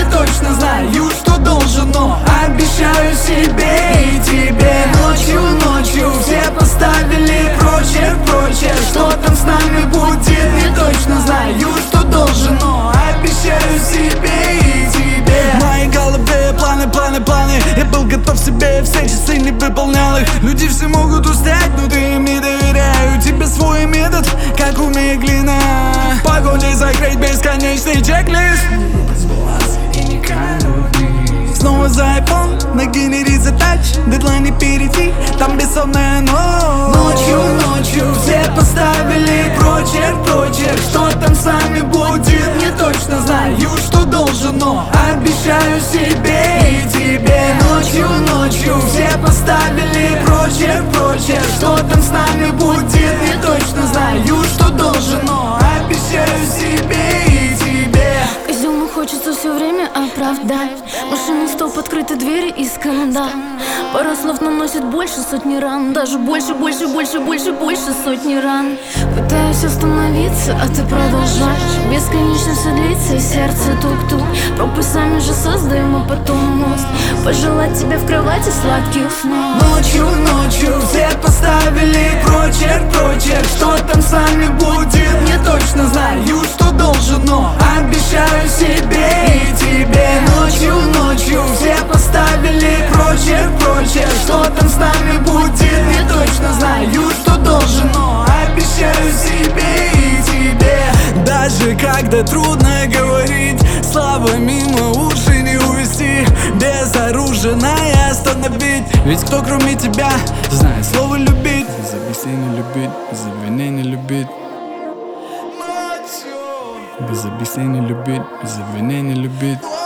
Не точно знаю, что должен, но обещаю себе и тебе. Ночью все поставили прочерк. Что там с нами будет? Не точно знаю, что должен, но обещаю себе и тебе. В моей голове планы. Я был готов себе, все часы не выполнял их. Люди все могут устать, но ты им не доверяю. Тебе свой метод, как умеет глина. В погоде закрыть бесконечный чек-лист. Дисбаланс и не вниз. Снова за iPhone, нагенери задач. Дедлайн не перейти, там бессонная ночь. Ночью все поставили прочерк. Что там с нами будет? Не точно знаю, что должен, но обещаю себе и тебе. Ночью все поставили прочерк. Что там с нами будет? Не точно знаю, что должен, но обещаю себе и тебе. Козёлу хочется все время оправдать. Машина стоп, открыты двери и скандал. Пара слов наносит больше сотни ран. Даже больше сотни ран. Пытаюсь остановиться, а ты продолжаешь. Бесконечно все длится и сердце тук-тук. Пропы сами же создаем, а потом мост. Пожелать тебе в кровати сладких снов. Ночью все поставили прочерк. Что там с нами будет? Не точно знаю, что должен, но обещаю себе и тебе. Ночью все поставили прочерк. Что там с нами будет? Не точно знаю, что должен, но обещаю себе и тебе. Даже когда трудно говорить, слова мимо уши не увести. Безоружная остановить. Ведь кто кроме тебя знает слово любить? Без объяснений любить, без обвинений любить. Без объяснений любить, без обвинений любить.